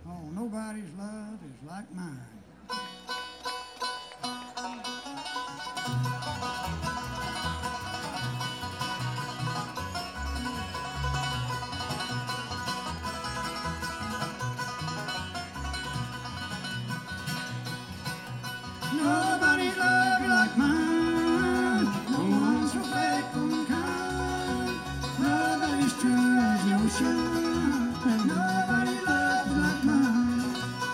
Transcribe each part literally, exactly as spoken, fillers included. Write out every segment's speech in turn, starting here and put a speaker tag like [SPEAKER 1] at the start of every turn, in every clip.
[SPEAKER 1] Oh, nobody's love is like mine. Nobody's love is like mine. No one's so faithful and kind. Love that is true as the ocean. And nobody's love is like mine.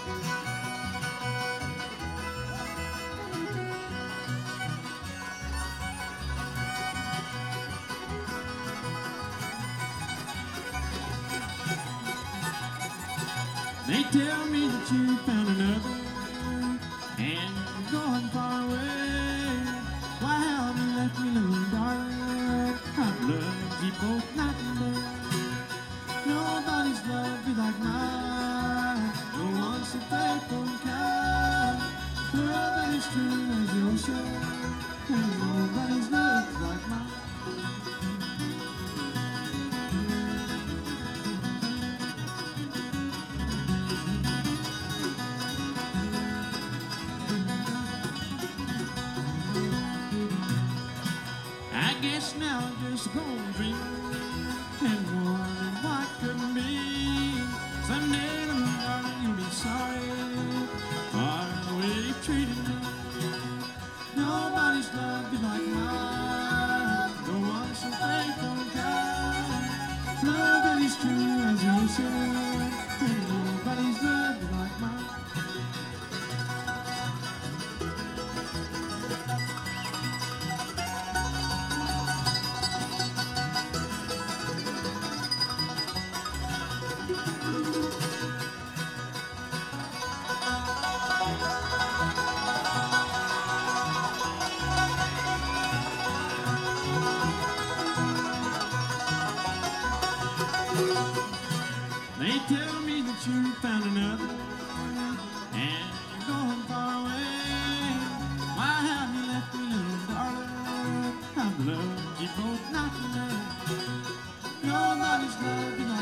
[SPEAKER 2] They tell me that you found another and you're going far away. Why have you left me, little darling? I've loved you both night and day. Nobody's love be like mine. No one's so faithful and kind. Love that is true as the ocean. And nobody's love is like mine. I guess now I'm just gonna dream and wondering what could be. Someday, little darling, you'll be sorry for the way you treated me. Nobody's love be like mine. No one's so faithful and kind. Love that is true as the ocean. And nobody's love be like mine. They tell me that you found another and you're going far away. Why have you left me, little darling? I've loved you both night and day. Nobody's love you like